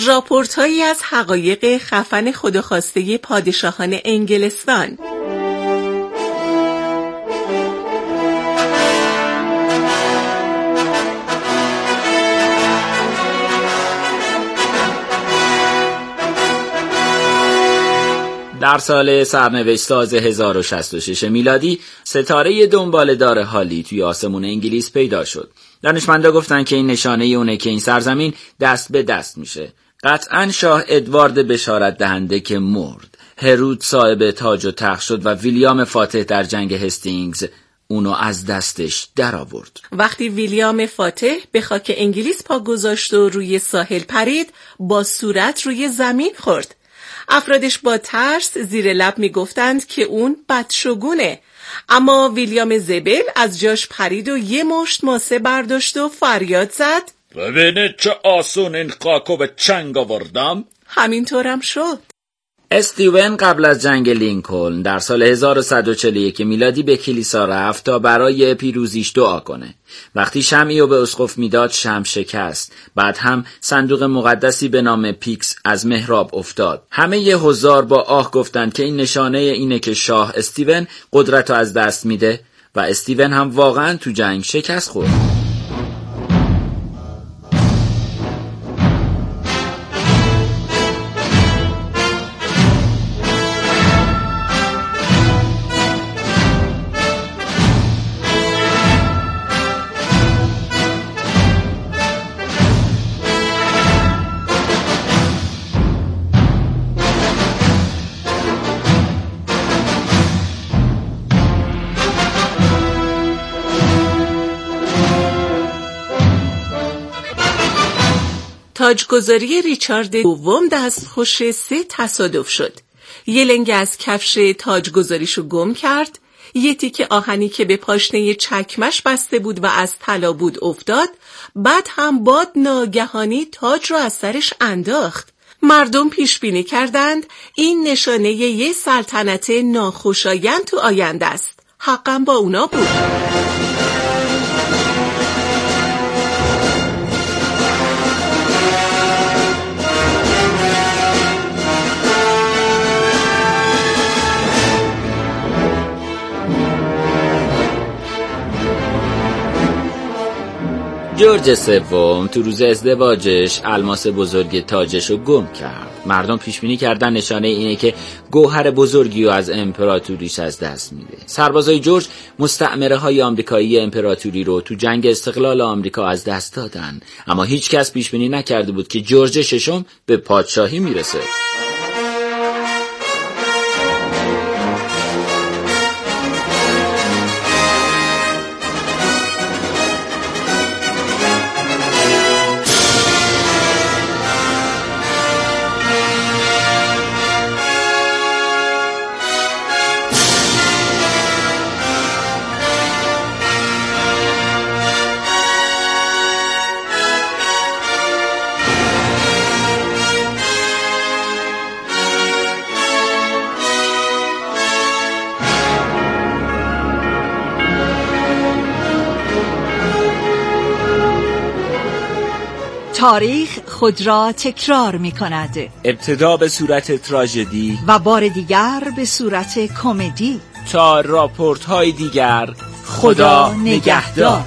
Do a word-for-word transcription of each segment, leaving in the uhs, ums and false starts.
راپورت‌هایی از حقایق خفن خودخواسته پادشاهان انگلستان. در سال سرنوشت‌ساز هزار و شصت و شش میلادی ستاره دنباله‌دار هالی توی آسمون انگلیس پیدا شد. دانشمندا گفتن که این نشانه اونه که این سرزمین دست به دست میشه. قطعاً شاه ادوارد بشارت دهنده که مرد. هرود صاحب تاج و تخت شد و ویلیام فاتح در جنگ هستینگز اونو از دستش در آورد. وقتی ویلیام فاتح به خاک انگلیس پا گذاشت و روی ساحل پرید، با صورت روی زمین خورد. افرادش با ترس زیر لب میگفتند که اون بدشگونه، اما ویلیام زبل از جاش پرید و یه مشت ماسه برداشت و فریاد زد ببینید چه آسون این خاکو به چنگ آوردم. همینطورم شد. استیون قبل از جنگ لینکلن در سال هزار و صد و چهل و یک میلادی به کلیسا رفت تا برای پیروزیش دعا کنه. وقتی شمعی رو به اسقف میداد، شمع شکست. بعد هم صندوق مقدسی به نام پیکس از محراب افتاد. همه ی حضار با آه گفتند که این نشانه اینه که شاه استیون قدرت رو از دست میده و استیون هم واقعا تو جنگ شکست خورد. تاجگذاری ریچارد دوم دستخوش سه تصادف شد. یه لنگ از کفش تاجگذاریشو گم کرد، یه تیکه آهنی که به پاشنه چکمش بسته بود و از طلا بود افتاد، بعد هم باد ناگهانی تاج رو از سرش انداخت. مردم پیش بینی کردند این نشانه یه سلطنت ناخوشایند تو آینده است. حقا با اونا بود. جورج سوم تو روز ازدواجش الماس بزرگ تاجش رو گم کرد. مردم پیش بینی کردن نشانه اینه که گوهر بزرگی رو از امپراتوریش از دست میده. سربازای جورج مستعمره های آمریکایی امپراتوری رو تو جنگ استقلال آمریکا از دست دادن، اما هیچ کس پیش بینی نکرده بود که جورج ششم به پادشاهی میرسه. تاریخ خود را تکرار می کند. ابتدا به صورت تراژدی و بار دیگر به صورت کمدی. تا راپورت های دیگر. خدا نگهدار.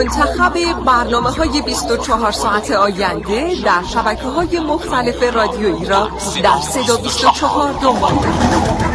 منتخب برنامه‌های بیست و چهار ساعت آینده در شبکه‌های مختلف رادیویی را در صدا بیست و چهار دنبال کنید.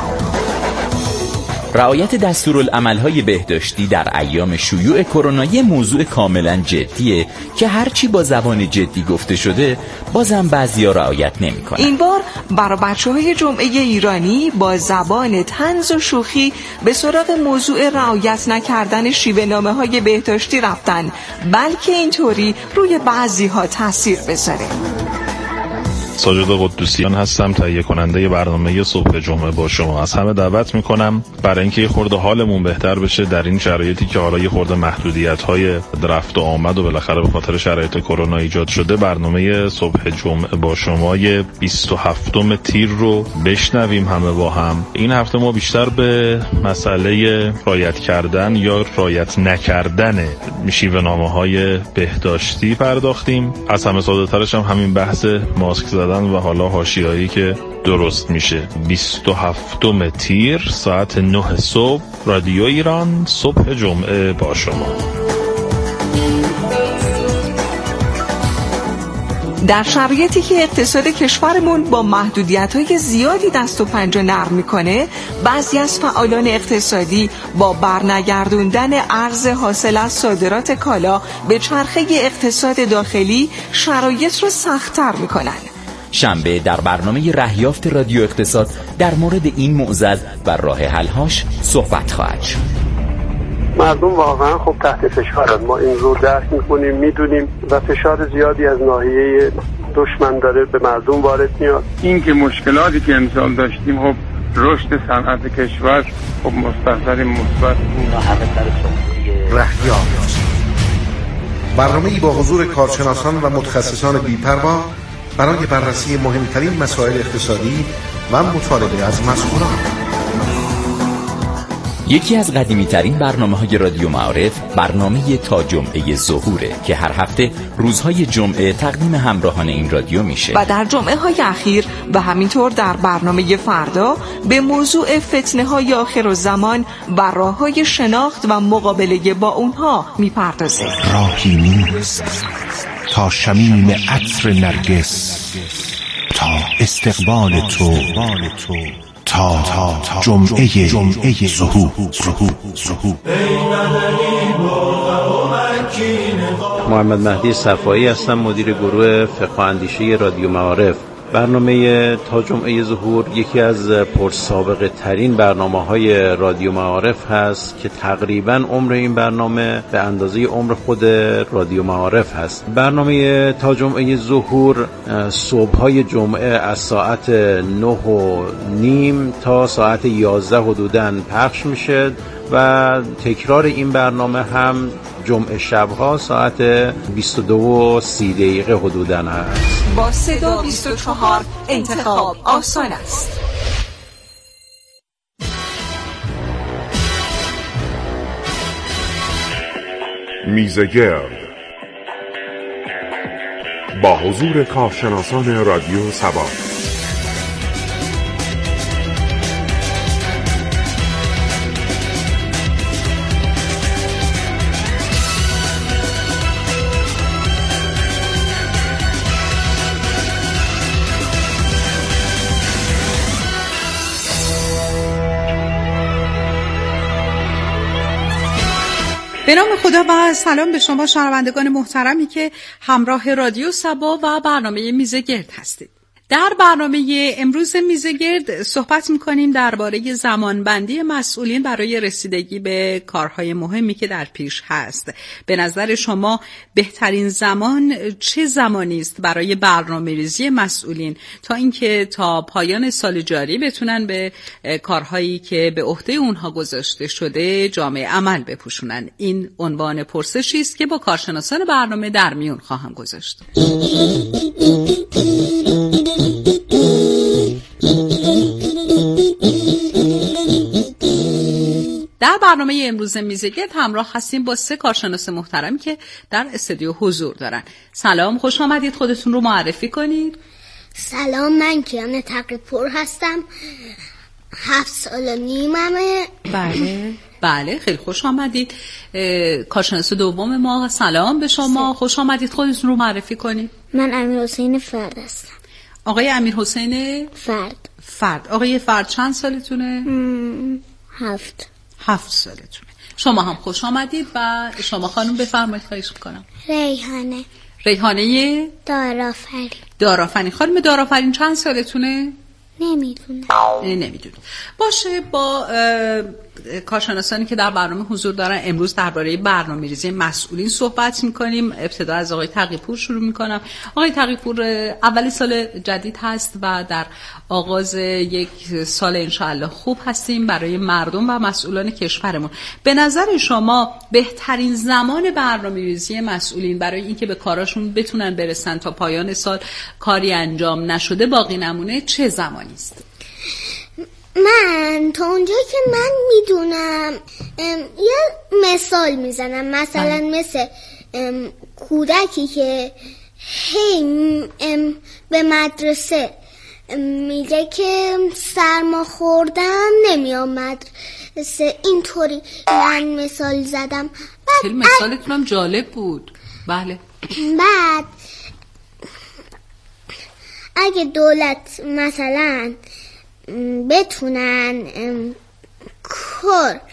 رعایت دستورالعمل‌های بهداشتی در ایام شیوع کرونا یه موضوع کاملا جدیه که هرچی با زبان جدی گفته شده بازم بعضیا رعایت نمی‌کنن. این بار برای بچه‌های جمعه ایرانی با زبان طنز و شوخی به سراغ موضوع رعایت نکردن شیوه نامه‌های بهداشتی رفتن، بلکه اینطوری روی بعضی‌ها تاثیر بذاره. ساجد قدوسیان هستم، تهیه کننده برنامه صبح جمعه با شما. از همه دعوت میکنم برای اینکه یه خورده حالمون بهتر بشه در این شرایطی که حالا یه خورده محدودیت‌های رفت و آمد و بالاخره به خاطر شرایط کرونا ایجاد شده، برنامه صبح جمعه با شما بیست و هفتم تیر رو بشنویم همه با هم. این هفته ما بیشتر به مسئله رعایت کردن یا رعایت نکردن شیوه نامه‌های بهداشتی پرداختیم. از همه ساده‌ترش هم همین بحث ماسک زدن و حالا حاشیه‌ای که درست میشه. بیست و هفتم تیر ساعت نه صبح، رادیو ایران، صبح جمعه با شما. در شرایطی که اقتصاد کشورمون با محدودیت‌های زیادی دست و پنجه نرم می‌کنه، بعضی از فعالان اقتصادی با برنگردوندن ارز حاصل از صادرات کالا به چرخه اقتصاد داخلی شرایط رو سخت‌تر می‌کنن. شنبه در برنامه رهیافت رادیو اقتصاد در مورد این معضل و راه حل‌هاش صحبت خواهد شد. مردم واقعا خب تحت فشارن، ما این رو درک میکنیم، میدونیم و فشار زیادی از ناحیه دشمن داره به مردم وارد میاد. این که مشکلاتی که امسال داشتیم، خب رشد صنعت کشور خب مستحضر مثبت رهیافت، برنامه‌ای با حضور کارشناسان و متخصصان بی‌پروا برای بررسی مهمترین مسائل اقتصادی و مطالبه از مسئولان. یکی از قدیمی ترین برنامه های رادیو معارف برنامه تا جمعه ظهوره که هر هفته روزهای جمعه تقدیم همراهان این رادیو میشه و در جمعه های اخیر و همینطور در برنامه فردا به موضوع فتنه های آخرالزمان و راه های شناخت و مقابله با اونها میپردازه. راهی نیست تا شمیم عطر نرگس، تا استقبال تو، تا تا جمعه جمعه ظهور. محمد مهدی صفایی هستم، مدیر گروه فقه و اندیشه رادیو معارف. برنامه تا جمعه ظهور یکی از پرسابقه ترین برنامه‌های رادیو معارف هست که تقریباً عمر این برنامه به اندازه عمر خود رادیو معارف هست. برنامه تا جمعه ظهور صبح‌های جمعه از ساعت نه و نیم تا ساعت یازده حدوداً پخش میشه و تکرار این برنامه هم جمعه شبها ساعت بیست و دو و سی دقیقه حدوداً هست. با صدا بیست و چهار انتخاب آسان است. میزگرد با حضور کارشناسان رادیو سبا. به نام خدا و سلام به شما شنوندگان محترمی که همراه رادیو سبا و برنامه میزگرد هستید. در برنامه امروز میزگرد صحبت میکنیم درباره زمانبندی مسئولین برای رسیدگی به کارهای مهمی که در پیش هست. به نظر شما بهترین زمان چه زمانی است برای برنامه‌ریزی مسئولین تا اینکه تا پایان سال جاری بتونن به کارهایی که به عهده اونها گذاشته شده جامعه عمل بپوشونن؟ این عنوان پرسشی است که با کارشناسان برنامه در میون خواهم گذاشت. در برنامه امروز میزگرد همراه هستیم با سه کارشناس محترمی که در استودیو حضور دارن. سلام، خوش آمدید. خودتون رو معرفی کنید. سلام، من کیان تقی‌پور هستم. هفت سال و نیممه. بله بله خیلی خوش آمدید. کارشناس دوم ما، سلام به شما، خوش آمدید. خودتون رو معرفی کنید. من امیرحسین فرد هستم. آقای امیرحسین فرد. فرد. آقای فرد چند سالتونه؟ هفت. هفت سالتونه. شما هم خوش آمدید. و شما خانم بفرمایید، خواهش میکنم. ریحانه. ریحانه دارافرین. دارافرین. خانم دارافرین چند سالتونه؟ نمیدونم. نمیدونم. باشه، با کارشناسانی که در برنامه حضور دارن امروز درباره برنامه‌ریزی مسئولین صحبت می‌کنیم. ابتدا از آقای تقی‌پور شروع می‌کنم. آقای تقی‌پور، اول سال جدید هست و در آغاز یک سال انشاءالله خوب هستیم برای مردم و مسئولان کشورمون. به نظر شما بهترین زمان برنامه‌ریزی مسئولین برای اینکه به کاراشون بتونن برسن تا پایان سال کاری انجام نشده باقی نمونه چه زمانی است؟ من تا اونجا که من میدونم یه مثال میزنم، مثلا ام. مثل ام، کودکی که هی ام، به مدرسه میگه که سرما خوردم نمیام مدرسه، اینطوری من مثال زدم. خیلی مثالتونم جالب بود. بله. بعد اگه دولت مثلا بتونن کار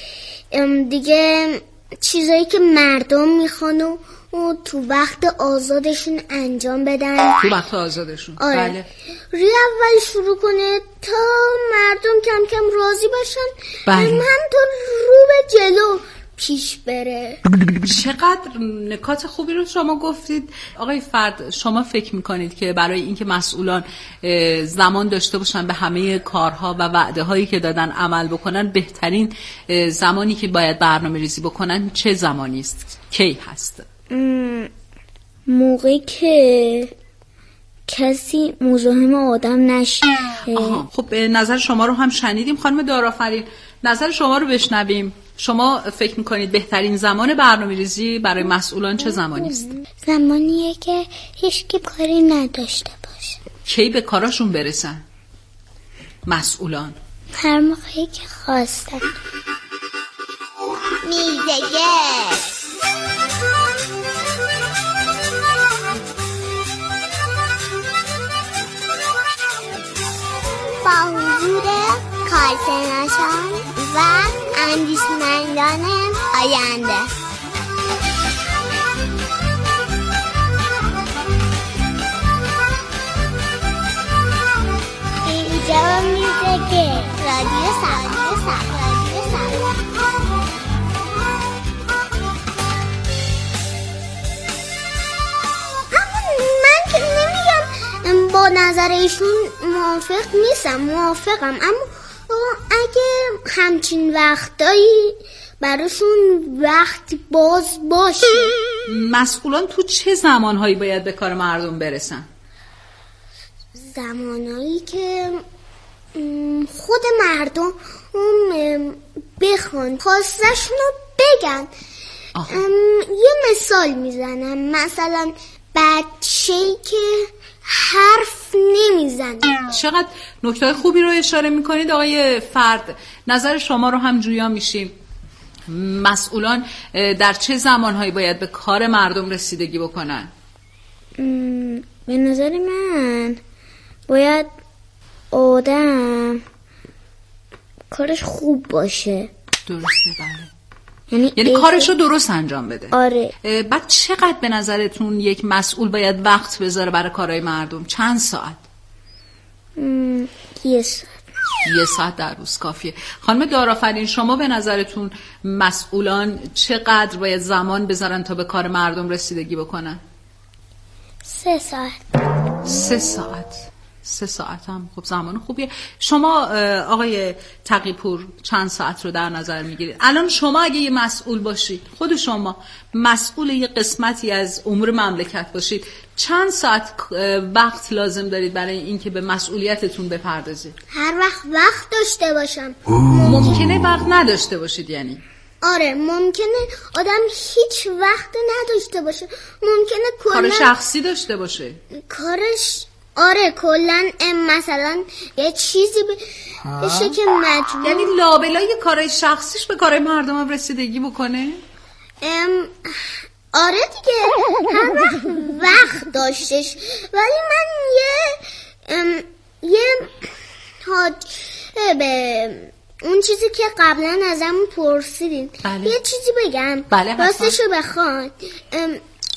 دیگه چیزایی که مردم میخوان و تو وقت آزادشون انجام بدن، تو وقت آزادشون. آره. بله. روی اول شروع کنه تا مردم کم کم راضی باشن. بله. همینطور رو به جلو پیش بره. چقدر نکات خوبی رو شما گفتید. آقای فرد، شما فکر میکنید که برای اینکه مسئولان زمان داشته باشن به همه کارها و وعده هایی که دادن عمل بکنن، بهترین زمانی که باید برنامه ریزی بکنن چه زمانی است؟ کی هست؟ موقعی که کسی مزاحم آدم نشه. آها. خب نظر شما رو هم شنیدیم. خانم دارافرین، نظر شما رو بشنویم. شما فکر میکنید بهترین زمان برنامه‌ریزی برای مسئولان چه زمانی است؟ زمانیه که هیچ کی کاری نداشته باشه. کی به کاراشون برسن مسئولان؟ هر موقعی که خواستن. میزگه با حضور کارشناسان و اندیشمندان آینده. اینجا میزگه رادیو سبا. من که نمیگم با نظر ایشون موافق نیستم، موافقم، اما اگه همچین وقتایی براشون وقت باز باشه. مسئولان تو چه زمانهایی باید به کار مردم برسن؟ زمانهایی که خود مردم بخوان خواستشون رو بگن. یه مثال میزنم، مثلا بچه‌ای که حرف نمیزنه. چقدر نکته خوبی رو اشاره میکنید آقای فرد. نظر شما رو هم جویا میشیم. مسئولان در چه زمانهایی باید به کار مردم رسیدگی بکنن؟ به نظر من باید آدم کارش خوب باشه. درسته. بله. یعنی, یعنی کارش رو درست انجام بده. آره. بعد چقدر به نظرتون یک مسئول باید وقت بذاره برای کارهای مردم؟ چند ساعت؟ م... یه ساعت. یه ساعت در روز کافیه. خانم دارافرین، شما به نظرتون مسئولان چقدر باید زمان بذارن تا به کار مردم رسیدگی بکنن؟ سه ساعت. سه ساعت. سه ساعت هم خب زمان خوبیه. شما آقای تقی‌پور چند ساعت رو در نظر میگیرید؟ الان شما اگه یه مسئول باشید، خود شما مسئول یه قسمتی از امور مملکت باشید، چند ساعت وقت لازم دارید برای اینکه به مسئولیتتون بپردازید؟ هر وقت وقت داشته باشم. ممکنه وقت نداشته باشید یعنی؟ آره، ممکنه آدم هیچ وقت نداشته باشه، ممکنه کار شخصی داشته باشه. کارش آره کلن مثلا یه چیزی بشه که مجبور، یعنی لابلای کارهای شخصیش به کارهای مردم هم رسیدگی بکنه؟ ام... آره دیگه هر وقت وقت داشتش. ولی من یه ام... یه حاج به اون چیزی که قبلا ازمون پرسیدین بله. یه چیزی بگم بله راستشو بخوان ام...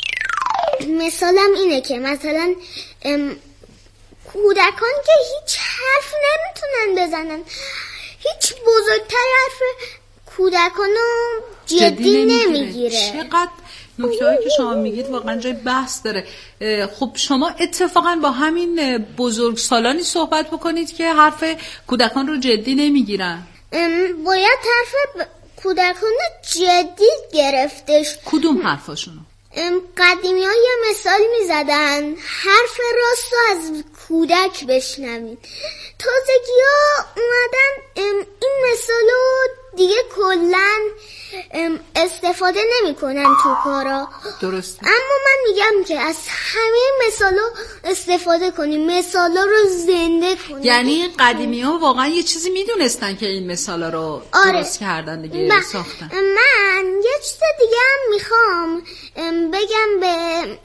مثالم اینه که مثلا ام... کودکان که هیچ حرف نمیتونن بزنن، هیچ بزرگتر حرف کودکانو جدی, جدی نمیگیره. چقدر نکته هایی که شما میگید واقعا جای بحث داره. خب شما اتفاقا با همین بزرگ سالانی صحبت بکنید که حرف کودکان رو جدی نمیگیرن. باید حرف کودکان جدی گرفتش. کدوم حرفاشونو؟ قدیمی ها یه مثال می زدن حرف راست رو از کودک بشنوید. تازگی ها اومدن این مثال رو دیگه کلن استفاده نمی کنن تو کارا. درست. اما من میگم که از همه مثال ها استفاده کنیم، مثال ها رو زنده کنیم. یعنی قدیمی ها واقعا یه چیزی میدونستن که این مثال ها رو آره. درست کردن دیگه من ساختن. من یه چیز دیگه هم میخوام بگم به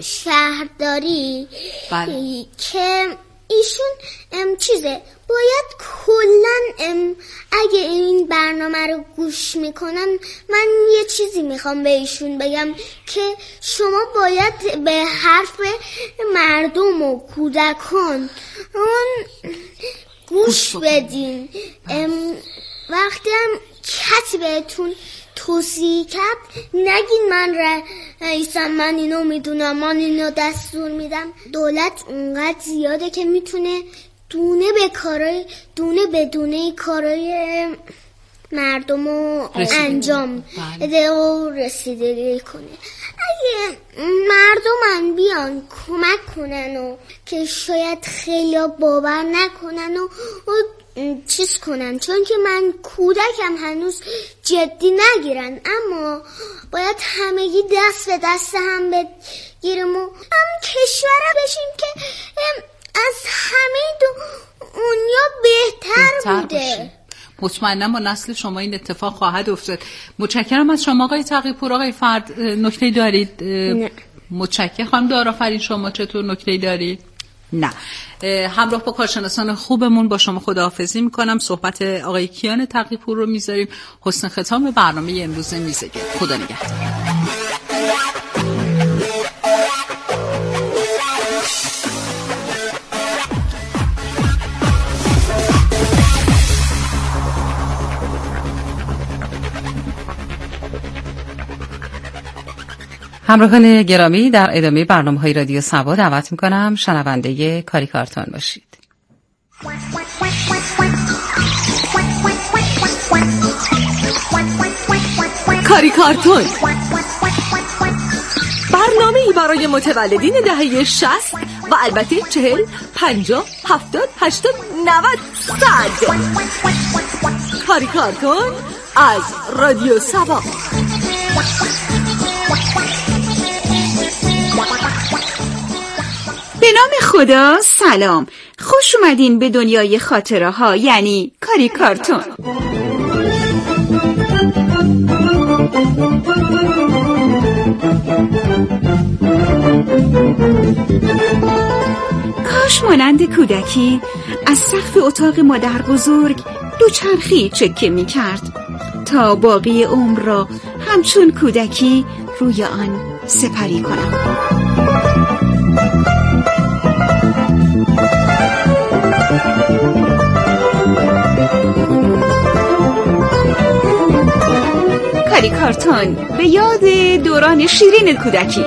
شهرداری بله. که ایشون چیزه باید کلن اگه این برنامه رو گوش میکنن، من یه چیزی میخوام به ایشون بگم که شما باید به حرف مردم و کودکان اون گوش بدین. وقتی هم کسی بهتون توصیه کرد نگین من رئیسم، من اینو میدونم، من اینو دستور میدم. دولت اونقدر زیاده که میتونه دونه به کارای دونه به دونه کارای مردم رو انجام بده و رسیدگی کنه. اگه مردم بیان کمک کنن و که شاید خیلی باور نکنن و, و چیز کنن، چون که من کودکم هنوز جدی نگیرن، اما باید همگی دست به دست هم بگیریم و هم کشور بشیم که از همه دنیا بهتر, بهتر بوده باشه. مطمئنم با نسل شما این اتفاق خواهد افتاد. متشکرم از شما آقای تقی‌پور. آقای فرد نکته دارید؟ نه. متشکرم. خانم دارآفرین شما چطور نکته دارید؟ نه. همراه با کارشناسان خوبمون با شما خداحافظی میکنم. صحبت آقای کیان تقی‌پور رو میذاریم. حسن ختام برنامه امروز میزگرد. خدا نگهدار. همراهان گرامی، در ادامه برنامه‌های رادیو سبا دعوت می‌کنم شنونده کاریکارتون باشید. کاریکارتون، برنامه‌ای برای متولدین دهه شصت و البته چهل، پنجاه، هفتاد، هشتاد، نود، صد. کاریکارتون از رادیو سبا. به نام خدا سلام، خوش اومدین به دنیای خاطره ها، یعنی کاریکارتون. کاش مانند کودکی از سقف اتاق مادر بزرگ دوچرخی چکه می کرد تا باقی عمر را همچون کودکی روی آن سپری کنم. کاریکارتون به یاد دوران شیرین کودکی.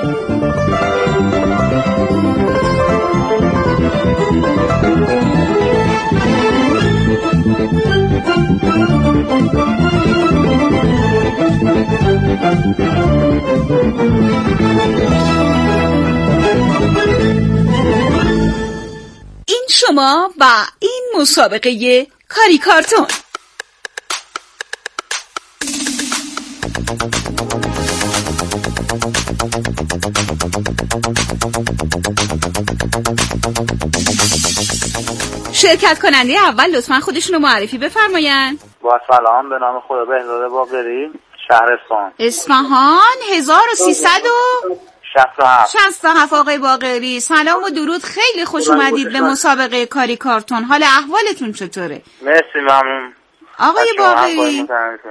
این شما و این مسابقه کاریکارتون. شرکت کننده اول لطفاً خودشونو معرفی بفرمایند. با سلام، به نام خدا بهزاد باقری، شهر اصفهان. اصفهان هزار و سیصد و شصت و هفت. شصت و هفت. آقای باقری سلام و درود، خیلی خوش اومدید به مسابقه کاری کارتون. حال احوالتون چطوره؟ مرسی، ممنون. آقای باقری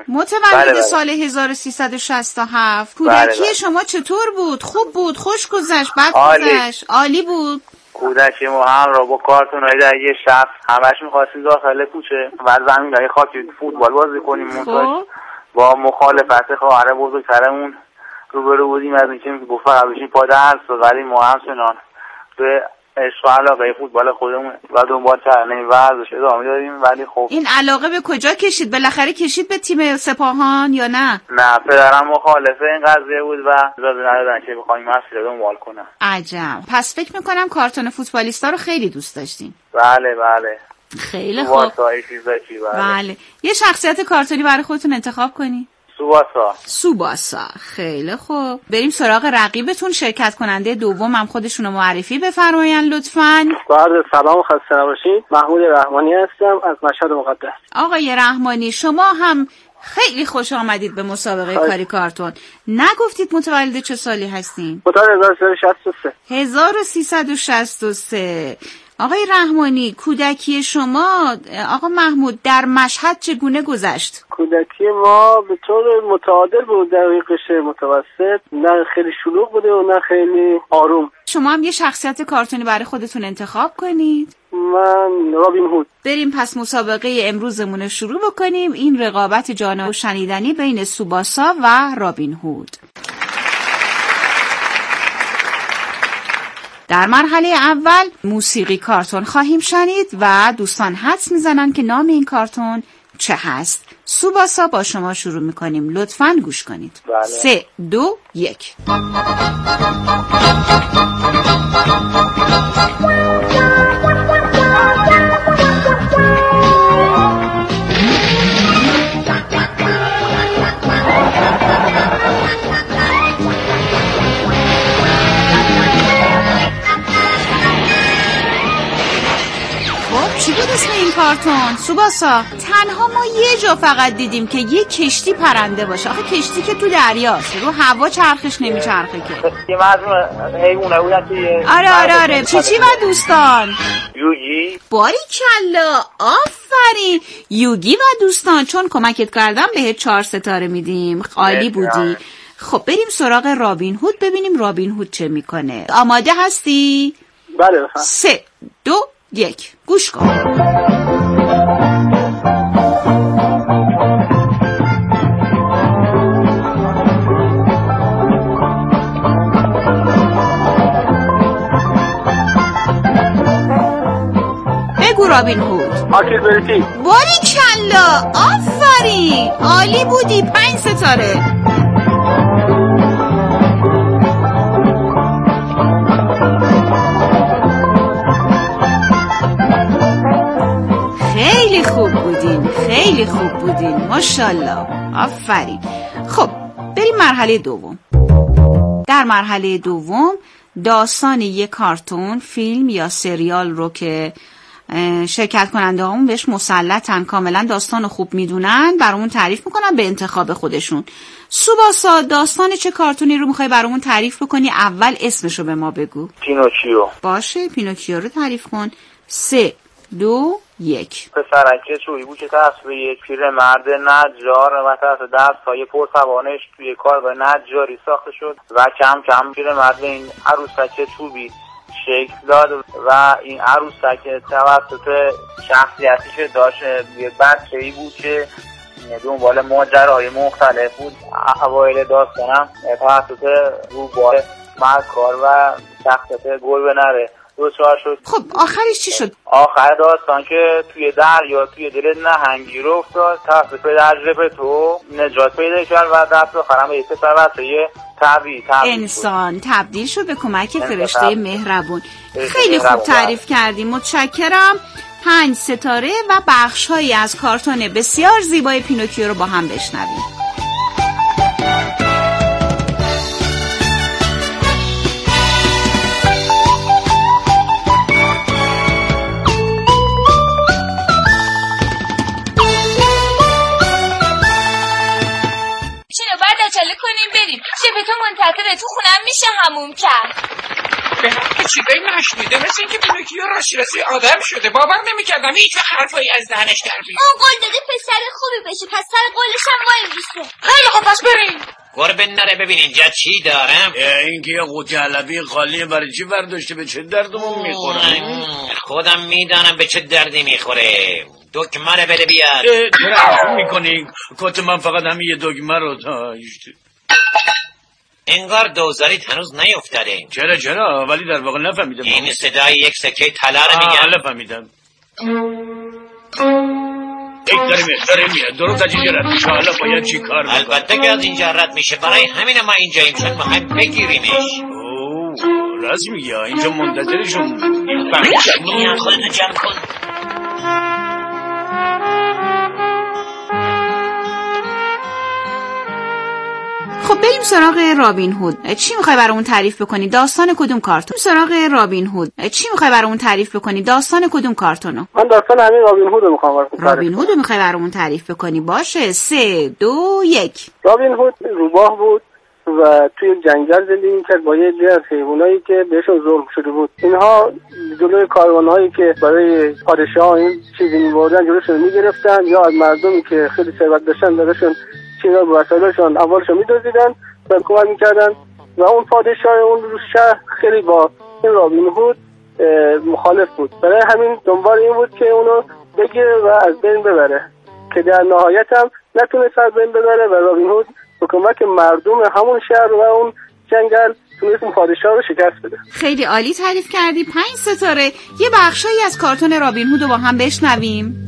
متولد سال هزار و سیصد و شصت و هفت، کودکی شما چطور بود؟ خوب بود؟ خوش گذشت؟ بد گذشت؟ عالی بود. کودکی ما هم را با کارتونای در یه شب همش می‌خواستیم داخل کوچه و زمینای خاکی فوتبال بازی کنیم. خب با مخالفت خواهر بزرگترمون روبرو بودیم از اینکه گفت فقط بشین پا درس، ولی ما همچنان به عشق و علاقه فوتبال خودمون و دنبال کردن این ورزش ادامه دادیم. ولی خب این علاقه به کجا کشید؟ بالاخره کشید به تیم سپاهان یا نه؟ نه، پدرم مخالف این قضیه بود و اجازه ندادن که بخوایم مسیر رو دنبال کنم. عجب. پس فکر میکنم کارتون فوتبالیستا رو خیلی دوست داشتین. بله بله. خیلی خوب. بله. بله. یه شخصیت کارتونی برای خودتون انتخاب کنی. سوباسا. سوباسا. خیلی خوب. بریم سراغ رقیبتون. شرکت کننده دوم هم خودشونو معرفی بفرمایین لطفاً. با عرض سلام و خسته نباشید. محمود رحمانی هستم از مشهد مقدس. آقای رحمانی شما هم خیلی خوش آمدید به مسابقه خیلی. کاری کارتون. نگفتید متولد چه سالی هستین؟ متولد هزار و سیصد و شصت و سه. هزار و سیصد و شصت و سه. آقای رحمانی کودکی شما آقا محمود در مشهد چگونه گذشت؟ کودکی ما به طور متعادل بود، در قشر متوسط، نه خیلی شلوغ بوده و نه خیلی آروم. شما هم یه شخصیت کارتونی برای خودتون انتخاب کنید. من رابین هود. بریم پس مسابقه امروزمون رو شروع بکنیم. این رقابت جانب و شنیدنی بین سوباسا و رابین هود. در مرحله اول موسیقی کارتون خواهیم شنید و دوستان حدس میزنن که نام این کارتون چه هست. سوباسا با شما شروع میکنیم، لطفاً گوش کنید. بله. سه دو یک. چی بود اسم این کارتون؟ سوباسا تنها ما یه جا فقط دیدیم که یه کشتی پرنده باشه. آخه کشتی که تو دریاست، رو هوا چرخش نمیچرخه که. یه مجموعه حیوانه بودن که آره آره آره چیچی و دوستان. یوگی. باریکلا، آفرین. یوگی و دوستان، چون کمکت کردم بهت چهار ستاره میدیم. عالی بودی. خب بریم سراغ رابین هود ببینیم رابین هود چه میکنه. آماده هستی؟ بله بفرمایید. سه دو یک گوش کن. بگو رابین هود. آکیبرتی. باریکلا، آفرین، عالی بودی، پنج ستاره. خیلی خوب بودین، خیلی خوب بودین، ماشاءالله، آفرین. خب بریم مرحله دوم. در مرحله دوم داستان یک کارتون، فیلم یا سریال رو که شرکت کننده همون بهش مسلطن، کاملا داستان خوب میدونن، برامون تعریف میکنن به انتخاب خودشون. سوباسا داستان چه کارتونی رو میخوای برامون تعریف بکنی؟ اول اسمشو به ما بگو. پینوکیو. باشه، پینوکیو رو تعریف کن. سه دو یک. پسرک چویی بود که تصف یک پیرمرد نجار و طرف دستهای پرتوانش توی کارگاه نجاری ساخته شد و کم کم پیرمرد این عروسک چوبی شکل داد و این عروسک توسط شخصیتی که داشت یه بچه‌ای بود که دنبال ماجراهای مختلف بود. اوایل داستانم توسط روباه مکار و شخصیت گربه نره دوچار شد. خب آخرش چی شد؟ آخر داستان که توی دریا توی دل نهنگی رو افتاد، توسط پدر ژپتو نجات پیدا کرد و دست آخرم به یک پسر بچه طبیعی انسان تبدیل شد به کمک فرشته مهربون. خیلی خوب تعریف کردیم، متشکرم. پنج ستاره و بخش‌هایی از کارتون بسیار زیبای پینوکیو رو با هم بشنویم. به تو منتظره، تو خونم میشه هموم کرد. به حق چیزایی نشنیده، مثل اینکه پینوکیو راستی راستی آدم شده. باور نمیکردم هیچ وقت حرفایی از دهنش در بیاد. اون قول داده پسر خوبی بشه، پس سر قولش هم وای میسته. خیلی خوب، پس بریم. قربون نره. ببین اینجا چی دارم. این که یه قوطی علبی خالیه، برای چی برداشته؟ به چه دردمون میخوره؟ خودم میدانم به چه دردی میخوره. دکمه رو بده بیاد. چرا عفو میکنی؟ کت من فقط همین یه دکمه رو داشت. انگار دوزاریت هنوز نیفتاده. چرا چرا؟ ولی در واقع نفهمیدم. این صدای یک سکه طلا رو میگم. نفهمیدم. یک داره میاد داره میاد درست از اینجا رد میشه. حالا باید چی کار بکنم؟ البته که از اینجا رد میشه، برای همین ما اینجاییم، چون میخوایم بگیریمش. اوه راست میگی، اینجا منتظرشون. میان خودتو جمع کن. خب بریم سراغ رابین هود. چی میخوای برامون تعریف بکنی؟ داستان کدوم کارتون؟ سراغ رابین هود. چی میخوای برامون تعریف بکنی؟ داستان کدوم کارتونو؟ من داستان همین رابین هود رو میخوام براتون تعریف. رابین هود رو میخوای برامون تعریف بکنی؟ باشه، سه دو یک. رابین هود روباه بود و توی جنگل زندگی میکرد با یه جمع حیوانایی که بهشون ظلم شده بود. اینها جلوی کاروانهایی که برای پادشاه این چیزی میبردن جلوشون میگرفتن، یا از مردمی که خیلی ثروت داشتن درشون چیزا با وسایلشون اموالشون میدزدیدن و کمک میکردن. و اون پادشاه اون شهر خیلی با این رابین هود مخالف بود، برای همین دنبال این بود که اونو بگیره و از بین ببره، که در نهایت هم نتونست از بین ببره و رابین هود با کمک مردم همون شهر و اون جنگل تونست اون پادشاه رو شکست بده. خیلی عالی تعریف کردی، پنج ستاره. یه بخشایی از کارتون رابین هود رو با هم بشنویم.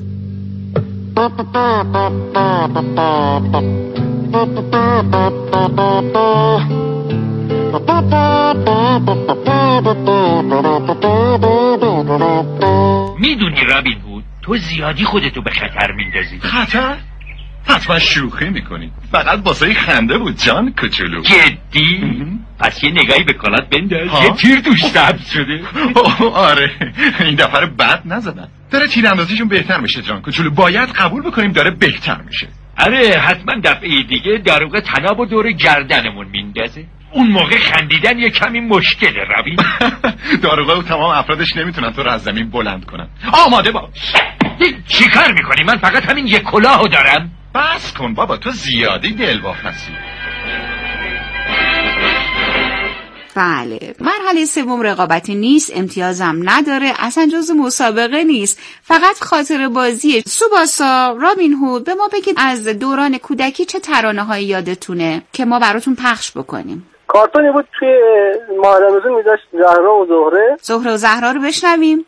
میدونی رابین هود، تو زیادی خودتو به خطر میندازی. خطر؟ حتما شوخی میکنی، فقط واسه خنده بود جان کوچولو. جدی؟ پس یه نگاهی به کالات بنداز، یه تیر توش سبز شده. آره این دفعه بد نزدن، داره تیراندازیشون بهتر میشه جان کوچولو، باید قبول بکنیم داره بهتر میشه. آره حتما دفعه دیگه داروغه طنابو دور گردنمون میندازه، اون موقع خندیدن یه کمی مشکله. رابین داروغه و تمام افرادش نمیتونن تو رو از زمین بلند کنن. آماده باش. چی کار میکنی؟ من فقط همین یک کلاهو دارم. بس کن بابا، تو زیادی دلواپس هستی. بله، مرحله سوم رقابتی نیست، امتیازم نداره، اصلا جزو مسابقه نیست، فقط خاطر بازیه. سوباسا، رابین هود، به ما بگید از دوران کودکی چه ترانه‌هایی یادتونه که ما براتون پخش بکنیم؟ کارتونی بود توی ماه رمضان میذاشت زهرا و زهره. زهره و زهرا رو بشنویم.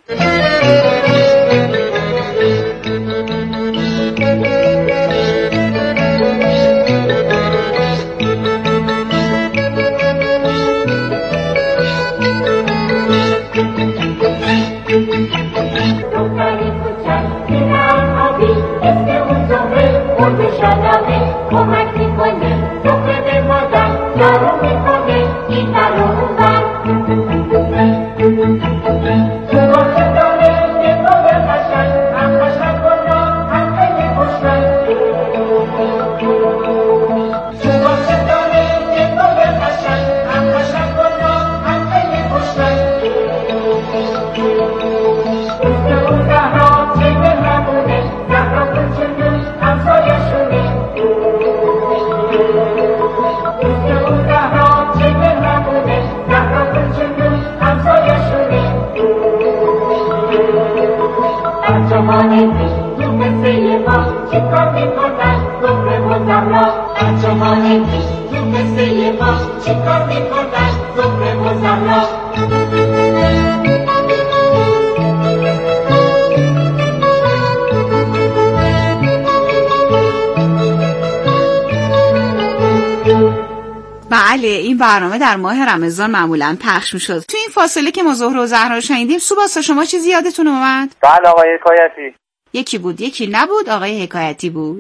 بله، این برنامه در ماه رمضان معمولا پخش میشد. تو این فاصله که ما زهره و زهرا رو شنیدیم، سوباسا شما چیزی یادتون اومد؟ بله آقای حکایتی. یکی بود یکی نبود، آقای حکایتی بود.